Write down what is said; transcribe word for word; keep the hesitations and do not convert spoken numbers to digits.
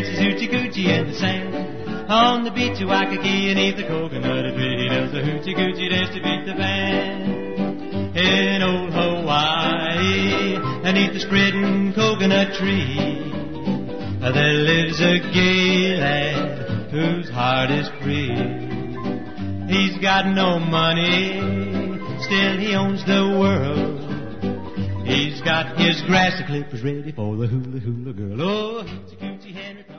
dances hoochie coochie in the sand. On the beach of Waikiki and eat the coconut tree, he does the hoochie coochie dance to beat the band. In old Hawaii, beneath the spreading coconut tree, there lives a gay lad whose heart is free. He's got no money, still he owns the world. He's got his grass clippers ready for the hula hula girl. Oh, hoochie coochie Henry.